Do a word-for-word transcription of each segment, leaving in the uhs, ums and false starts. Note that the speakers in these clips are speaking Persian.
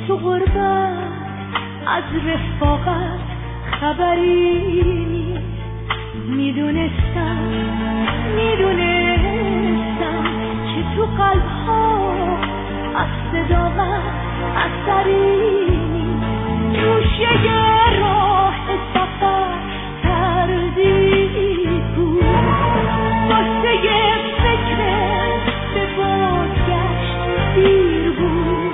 تو غربت از رفاقت خبری نیست. میدونستم میدونستم که تو قلب‌ها از صداقت اثری نیست. توشه راه سفر تردید بود، واسه فکر به بازگشت دیر بود.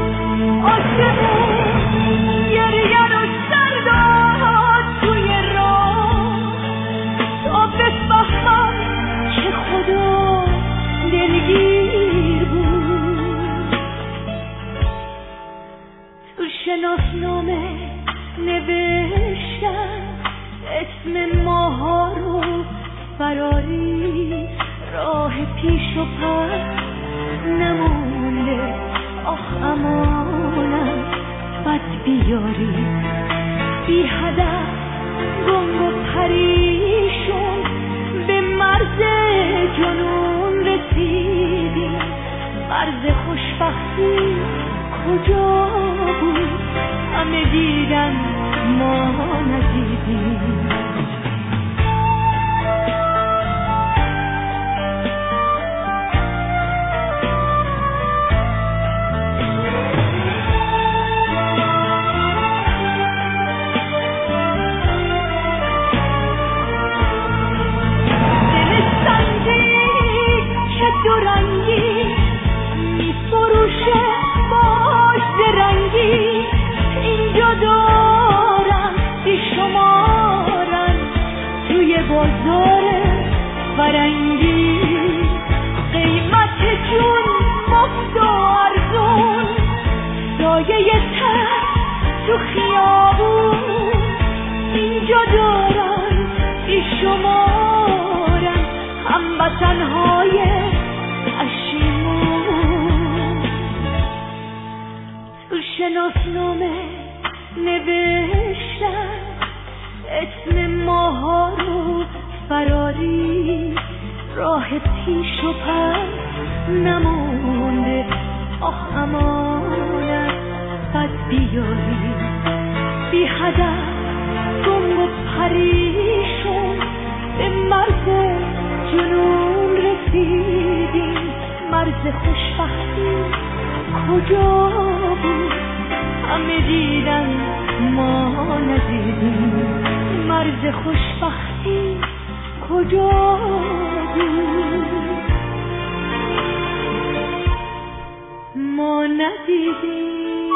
آسمون گریه رو سر داد توی راه تا بفهمم که خدا دلگیر بود. تو شناسنامه نوشتم اسم ماها رو فراری، راه پیش و پس نمونده. آخ امانم بد بیاری، بی هدف گنگ و پریشون به مرز جنون رسیدیم. مرز خوشبختی کجا بود؟ همه دیدن ما ندیدیم. بازار فرنگی قیمت جون مفت و ارزون، سایه تر تو خیابون اینجا دارن بیشمارن هموطنهای پشیمون. تو شناسنامه نوشتم اسم ماها رو فراری، راه پیش و پس نمونده. آخ امانت بد بیاری، بی هدف گنگ و پریشون به مرز جنون رسیدیم. مرز خوشبختی کجا بود؟ همه دیدن ما ندیدیم. مرز خوشبختی کجا بود؟ ما ندیدیم.